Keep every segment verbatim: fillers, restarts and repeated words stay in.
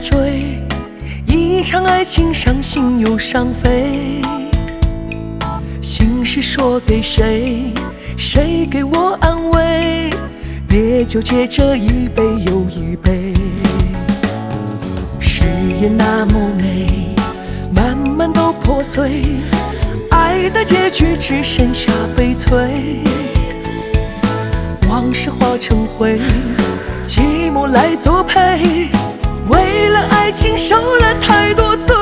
坠，一场爱情伤心又伤肺。心事说给谁？谁给我安慰？别纠结这一杯又一杯。誓言那么美，慢慢都破碎，爱的结局只剩下悲催。往事化成灰，寂寞来作陪。为了爱情受了太多罪，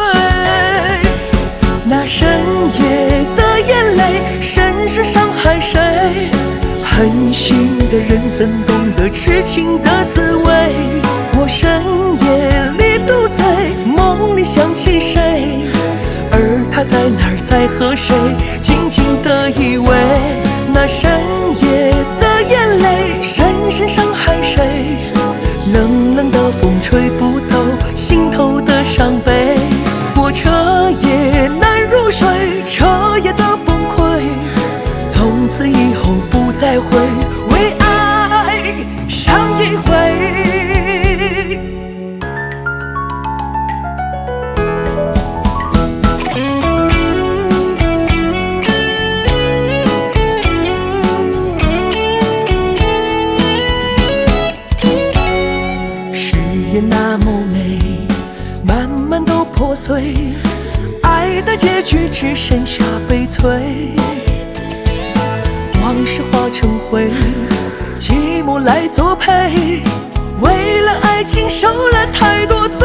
那深夜的眼泪深深伤害谁？狠心的人怎懂得痴情的滋味？我深夜里独醉，梦里想起谁？而他在哪儿，在和谁静静地依偎？那深夜的眼泪深深伤害谁？冷冷的风吹不走心头的伤悲。我彻夜难入睡，彻夜的崩溃，从此以后不再会为爱想一回。那么美，慢慢都破碎，爱的结局只剩下悲催。往事化成灰，寂寞来作陪。为了爱情受了太多罪，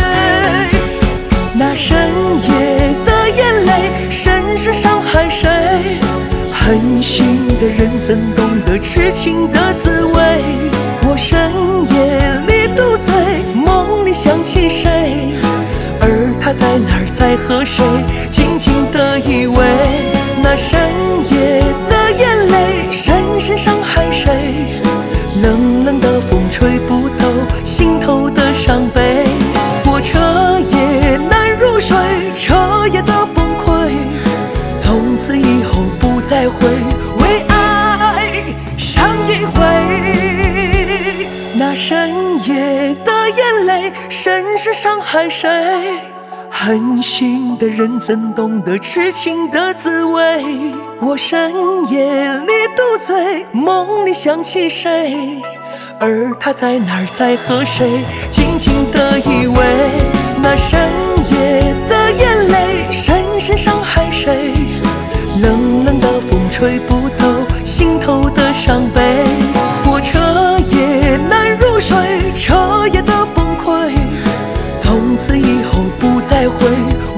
那深夜的眼泪深深伤害谁？狠心的人怎懂得痴情的滋味？我深夜里独醉，梦里想起谁？而他在哪儿，在和谁静静地依偎？那深夜的眼泪深深伤害谁？冷冷的风吹不走心头的伤悲。我彻夜难入睡，彻夜的崩溃，从此以后不再会为爱想一回。那深夜的眼泪深深伤害谁？狠心的人怎懂得痴情的滋味？我深夜里独醉，梦里想起谁？而他在哪儿，在和谁静静地依偎？那深夜的眼泪深深伤害谁？冷冷的风吹不走心头的伤悲。我彻夜难入睡，彻夜的崩溃，从此以后不再会